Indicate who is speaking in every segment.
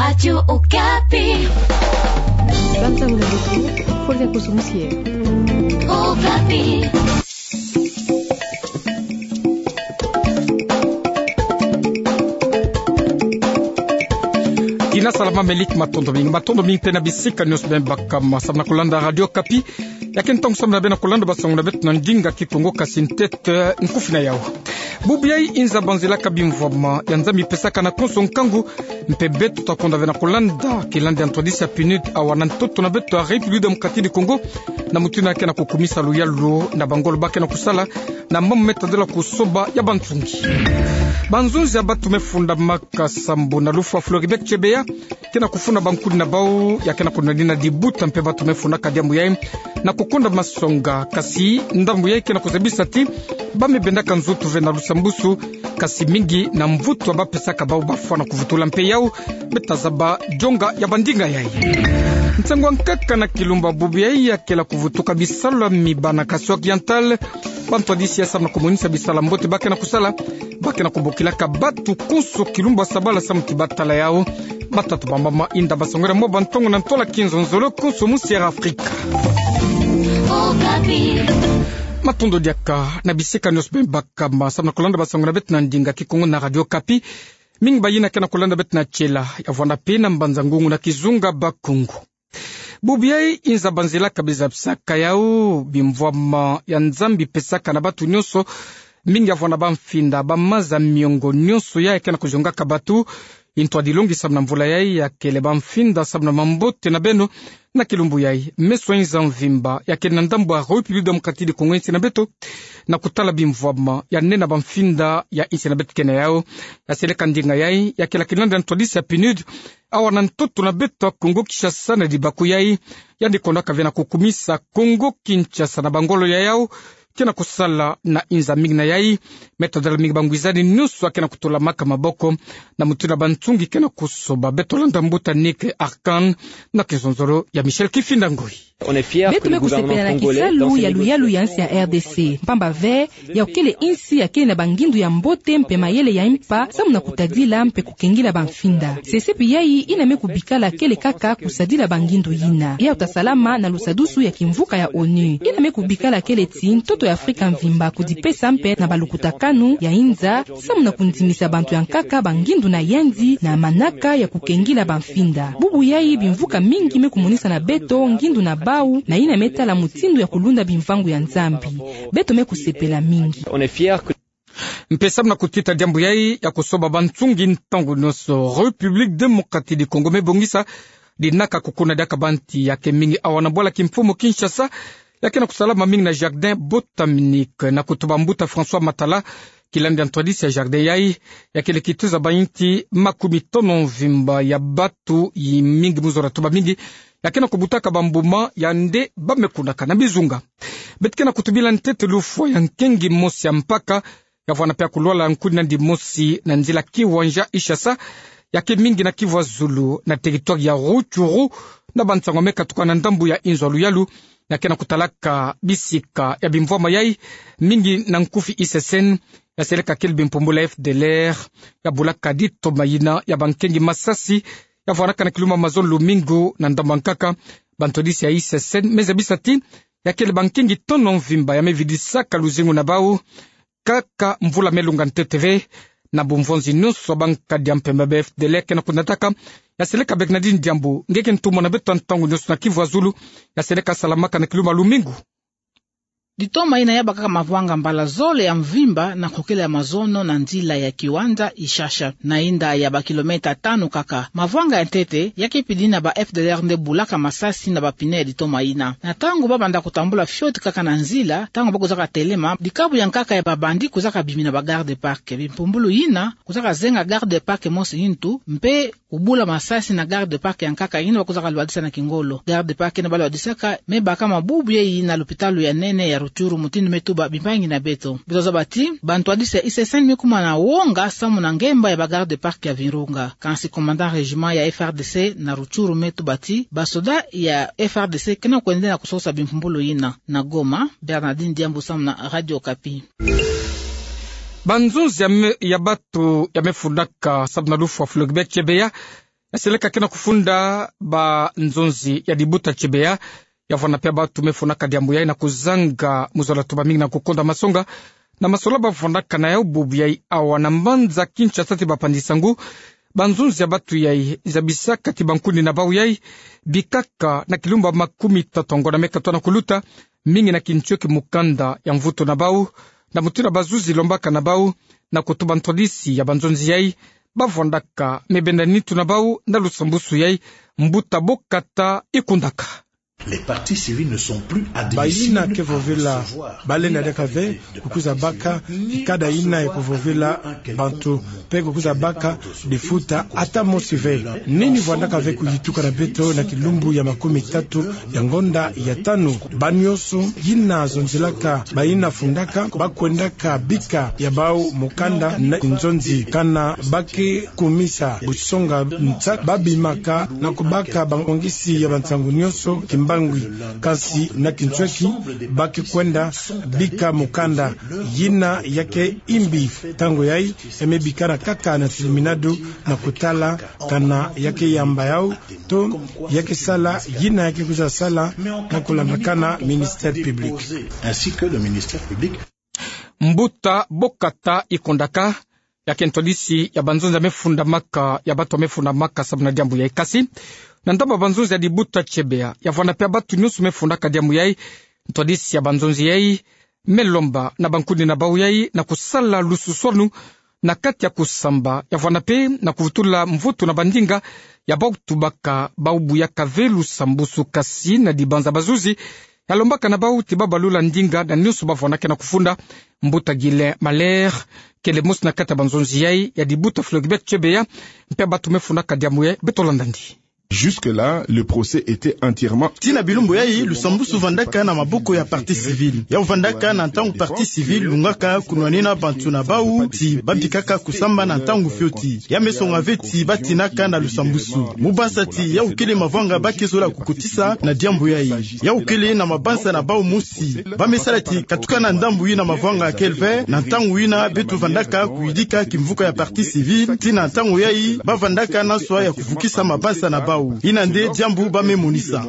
Speaker 1: Radio Okapi.
Speaker 2: Banza unabutu, folga kusumusie.
Speaker 1: Okapi.
Speaker 3: Tina salama melik matondo mingi tena bisika news ben bakama sabna kulanda Radio Okapi yakin tong sabna ben kulanda basong na bet nandinga kikongo kasintet nkufina yao bubiai inza banzela kabimvoma yanzami pesaka na konson kangu mpebetu takonda vena kulanda kilanda antodisa pinut awana ntoto na betu a République démocratique du Congo na mutuna yake na kukumisa luyalo na bangolo bake na kusala na mamu metadela kusoba ya bantungi banzunzi ya batu mefunda maka sambo na lufu wa Floribek Chebeya kena kufuna bankudi na bao ya kena kunadina dibuta mpe batu mefunda kadiamu yai na kukonda masonga kasi ndambu yai kena kuzebisa ti bame benda kanzutu vena lusambusu kasi mingi na mvutu wa bapesaka bao bafua na kuvutula mpe yao betazaba jonga ya bandinga yai ntengwa nkaka na kilumba bubu yai ya kela kuvutuka bisala mibana kasi oriental bantu adisi ya sabna komunisa bisala mbote bake na kusala bake na kubokilaka batu kunso kilumba sabala samuti batala yao batatu bambama inda basongera mo bantongo na ntola kinzonzolo kunso musiera Afrika matondo diaka na bisika nyosbe bakama sabna kolanda basongera bet na ndinga kikongo na Radio Okapi mingi bayina kena kolanda bet na chela yavona pena mbanza ngungu na kizunga bakungu bubiai inza banzela kabisa psaka yao bimvwama ya nzambi pesaka na batu nyoso mingi avona bamfinda bamaza miongo nyoso ya kena kujonga kabatu intwa dilongi sabna mvula yai ya kele bamfinda sabna mambote na beno na kilumbu yai meso inza mvimba ya kena ndambu wa République démocratique du Congo na beto na kutala bimvwama ya nena bamfinda ya insi na beto kena yao ya seleka ndinga yai ya kela kilanda ntwadisi ya PNUD awana ntoto na beto Kongo Kinshasa na dibaku yai yandi kondaka vena kukumisa Kongo Kinshasa na bangolo ya yao kena kusala na inza mingi na yai metodala mingi bangwizani nusu akena kutola maka maboko na mutuna bantungi kena kusoba beto landa mbuta Nick Arkan na kizonzoro ya Michel Kifinda Ngoi
Speaker 2: betu mekusepela na kisalu ya luyalu ya nsi ya RDC mpamba ve ya ukele insi ya kele na bangindu ya mbote mpe mayele ya impa samu na kutadila mpe kukengila banfinda sesepi yai iname kubikala kele kaka kusadila bangindu yina ya utasalama na lusadusu ya kimvuka ya ONU iname kubikala kele ti ntoto ya Afrika mvimba kudipesa mpe na balukutakanu ya inza samu na kundimisa bantu ya nkaka bangindu na yendi na manaka ya kukengila banfinda bubu yai bimvuka mingi mekumunisa na beto ngindu na bau na ina meta la mutindo ya kulunda bimvangu ya nzambi beto mekusepela mingi
Speaker 3: mpesa na kutita jambo yai ya kusoba bantungi ntango noso République démocratique du Congo mebongisa dinaka kukuna daka banti yake mingi awana bola kimfumo Kinshasa yake na kusalama mingi na jardin botanique na kutubambuta François Matala kilandi antwadisi ya jardin yai yake lekituza bainti makumi tono vimba ya batu yi mingi muzora tuba mingi yakena kubutaka bambuma yande bamekundaka na bizunga betkena kutubila ntete lufo ya nkengi mosi ya mpaka yavwana pia kulwala nkudi na ndi mosi na nzila kiwanja Ishasa yake mingi na Kivu Zulu na territoire ya Rutshuru na bantsangomeka tukana ndambu ya inzo luyalu yakena kutalaka bisika ya bimvoma yai mingi na nkufi ISSN ya seleka kelbi mpumbula FDLR ya bulaka dito mayina ya bankengi Masasi ya vanaka na kiluma mazon lumingo na ndambankaka bantodisi ya ISSN mezabisati ya kele bankengi tono mvimba ya mevidisaka luzingu na bau kaka mvula melunga nteteve na bumvonzi nusu banka diampemba BFDL kena kunataka ya seleka Bernardine Diambo ngeke ntumo na beto ntangu nusu na Kivu Zulu ya seleka salamaka na kiluma lumingo
Speaker 4: ditoma ina yaba kaka mavwanga mbala zole ya mvimba na kokele ya mazono na nzila ya kiwanja Ishasha na inda ya ba kilometa 5 kaka mavwanga ya tete yake pidina ba FDLR nde bulaka Masasi na bapine ya ditoma ina na tangu babanda kutambula fyoti kaka na nzila tangu bako zaka telema dikabu ya nkaka ya babandi kuzaka bimina ba garde park bimpumbulu ina kuzaka zenga garde park mosi yintu mpe kubula Masasi na garde park ya nkaka ina bakuzaka lwadisa na Kingolo garde park na balwadisaka me baka mabubu ye ina lopitalu ya nene ya Rutshuru mutindu metuba bimpangi na beto bizoza bati bantu adise ISSN mekuma na wonga samu na ngemba ya bagarde park ya Virunga kansi commandant régiment ya FRDC na Rutshuru metu bati basoda ya FRDC kena kuende na kusosa bimpumbulu ina na Goma Bernardine Diambo samu na Radio Okapi
Speaker 3: banzunzi ya batu ya mefundaka sabu na lufu wa Floribek Chebeya Aseleka kena kufunda ba nzonzi ya dibuta chebea yavana pia batu mefunaka diambu yai na kuzanga muzola tuba mingi na kukonda masonga na masola bavonaka na yao bubu yai awa na mbanza kincha tati bapandisangu banzunzi ya batu yai izabisa kati bankundi na bau yai bikaka na kilumba 30 na meka na kuluta mingi na kinchoki mukanda ya mvuto na bau na mutina bazuzi lombaka na bau na kutuba ntodisi ya banzunzi yai bavondaka mebenda nitu na bau na lusambusu yai mbuta bokata ikundaka.
Speaker 5: Les partis civils ne sont plus
Speaker 6: baina kevovela balena dekave kukuza baka ikada ina ekovovela bantu pe kukuza baka difuta ata mosive nini vwandaka ve kujituka na beto na kilumbu ya 30 ya ngonda ya 5 banyoso yina zonzelaka baina fundaka bakwendaka bika ya bau mukanda na nzonzi kana bake kumisa busonga ntsa babimaka na kubaka bangongisi ya bantangu nyoso kimba kasi na kinchweki baki kwenda bika mukanda yina yake imbi tango yai emebikana kaka na tiliminado na kutala kana yake yamba yao to yake sala yina yake kuza sala na kulandakana ministère public
Speaker 5: ainsi que le ministère public.
Speaker 3: Mbuta bokata ikondaka yake ntolisi ya banzonza mefunda maka ya bato mefunda maka sabu na diambu ya ikasi na ndaba banzonzi ya dibuta chebea yavana pia batu nyusu mefundaka diamu yai ntodisi ya banzonzi yai melomba na bankuni na bau yai na kusala lususonu na kati ya kusamba yavana pe na kuvutula mvutu na bandinga ya bau tubaka bau buya kavelu sambusu kasi na dibanza bazuzi yalombaka na bau tibaba lula ndinga na nyusu bavanake na kufunda mbuta gile maler kele musu na kati ya banzonzi yai ya dibuta Floribert chebea mpia batu mefundaka diamu yai betolandandi.
Speaker 7: Jusque-là, le procès était entièrement...
Speaker 8: Tina bilumbu yai, lusambusu vandaka na maboko ya parti civil. Ya vandaka na ntangu parti civil, lungaka kunwanina bantu na bau, ti babikaka kusamba na ntangu fioti. Ya mesonga veti batinaka na lusambusu. Mubasa ti ya ukele mavanga bakezola kukutisa na diambu yai. Ya ukele na mabansa na bau musi. Bamesala ti katuka na ndambu yi na mavanga kelve, na ntangu yi na betu vandaka kuidika kimvuka ya parti civil. Tina ntangu yai, ba vandaka na soa ya kuvukisa mabansa na bau. Inande jambu bamemunisa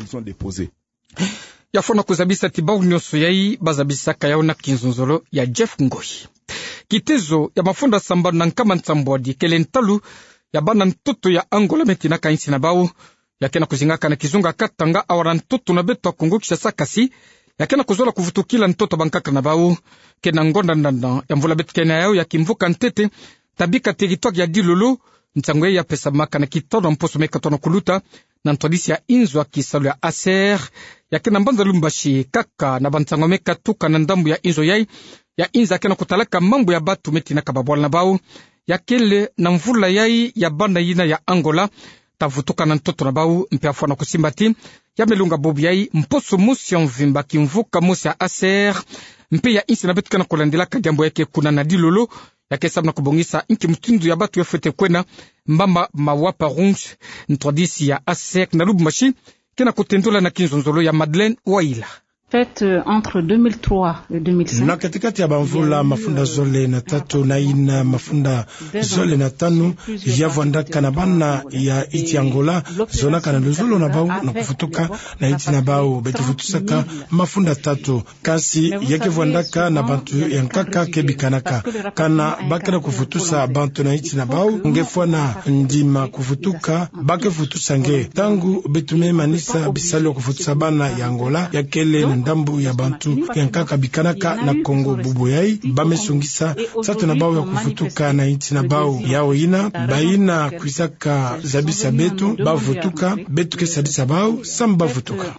Speaker 3: yafona kuzabisa tibau nyoso yai bazabisa kayao na kinzonzolo ya Jeff Ngoi kitezo ya mafunda samba na nkama nsambwadi kele ntalu ya bana ntoto ya Angola metina kainsi na bau yakena kuzingaka na kizunga katanga awara ntoto na beto Kongo Kinshasa kasi yakena kuzola kuvutukila ntoto bankaka na bau kena ngonda ndanda ya mvula betu kena yao ya kimvuka ntete tabika territoire ya Dilolo ntangwe ya pesa maka na kitono mposo mekatono kuluta na ntodisi ya inzwa kisalu ya aser yakena mbanza lumbashi kaka na bantangwe mekatuka na ndambu ya inzo yai ya inza kena kutalaka mambo ya batu metina kababwala na bau yakele na mvula yai ya banda yina ya Angola tavutuka na ntoto na bau mpeafua na kusimbati ya melunga bobu yai mposo musi ya mvimba kimvuka musi ya aser mpe ya insi na betu kena kulandilaka jambo yake kuna na Dilolo yake sabu na kubongisa inki mtundu ya batu ya fete kwena mbamba mawapa ronge ntrodisi ya asek na lubumbashi kena kutendula na kinzonzolo ya Madeleine Waila.
Speaker 9: Fait entre 2003 et 2005.
Speaker 6: Na katikati ya bamvula mafunda zole na tatu na ina mafunda zole na tanu yavandaka na bana ya iti Angola zonaka na luzolo na bau na kufutuka na iti na bau bekifutusaka mafunda tatu kasi yake vandaka na bantu yankaka kebikanaka kana bakena kufutusa bantu na iti na bau ngefwa na ndima kufutuka bake futusa nge tangu betume manisa bisalo kufutusa bana ya Angola yakele ndambu ya bantu yankaka bikanaka na Kongo bubu yai bamesungisa sato na bao ya kufutuka na iti na bao yao ina baina kuisaka zabisa betu bavutuka betu kesadisa bao samba vutuka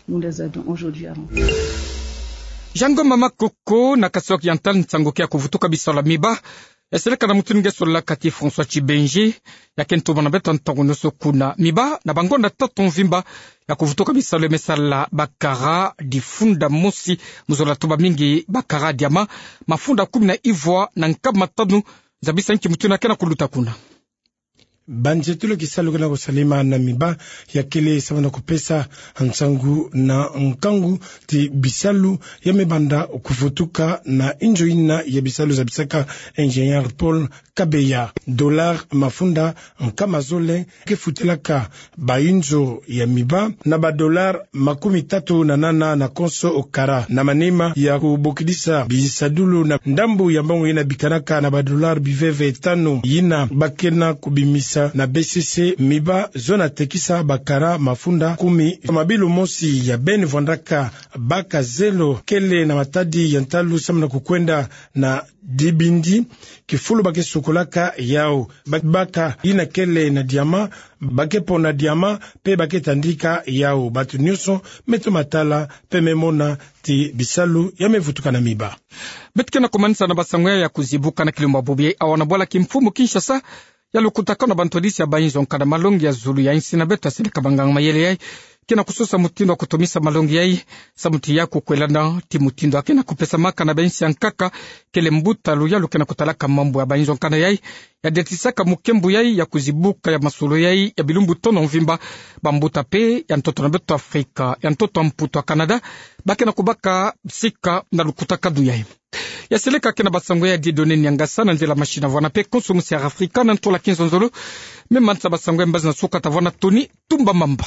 Speaker 3: Jango mama koko na kasoki yantal ntsangokia kuvutuka bisala miba eseleka na mutu ngesola kati François Chibenji ya kento bana beto ntango kuna miba na bangonda tato mvimba ya kuvutoka bisalo mesala bakara difunda mosi muzola toba mingi bakara diama mafunda 10 na ivwa na nkama tanu zabisa nki mutu na kena kuluta kuna
Speaker 6: banjetulo kisalo kana kusalima na miba ya kele sabana kupesa hansangu na nkangu ti bisalu ya mebanda kufutuka na injoina ya bisalu za bisaka ingénieur Paul Kabeya dollar mafunda nkamazole kefutilaka bainzo ya miba na $3 38 na konso okara na manema ya kubokidisa bisadulu na ndambu ya mbangu ina bikanaka na $5 5 yina bakena kubimisa na BCC miba zona tekisa bakara mafunda 10 mabilu mosi ya Ben Vondaka baka zelo kele na matadi ya ntalu samna kukwenda na dibindi kifulu bake sokolaka yao baka ina kele na diama bake pona diama pe bake tandika yao batu nyuso meto matala pe memona ti bisalu ya mevutuka na miba
Speaker 3: betke na kumanisa na basangwe ya kuzibuka na kilomba bobi awana bola kimfumu Kinshasa ya lukutaka na bantodisi ya bainzo nkada malongi ya zulu ya insi na beta silika bangang mayele yai kina kususa mutindo wa kutumisa malongi yai sa muti ya kukwelana ti mutindo akina kupesa maka na bainsi ya nkaka kele mbuta lu ya lukena kutalaka mambu ya bainzo nkada yai ya detisaka mukembu yai ya kuzibuka ya masulu yai ya bilumbu tono mvimba bambuta pe ya ntoto na beto Afrika ya ntoto mputo wa Kanada bakena kubaka sika na lukutaka du yai ya seleka kena basango ya Dieudonné Nyangasa na nzela machina vwana pe konsumusi ya Afrika na ntola 15 nzolo memansa basango ya mbazi na suka tavwana Tony Tumba Mamba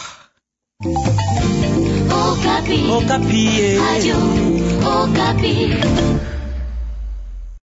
Speaker 1: Okapi. Okapi. Radio Okapi.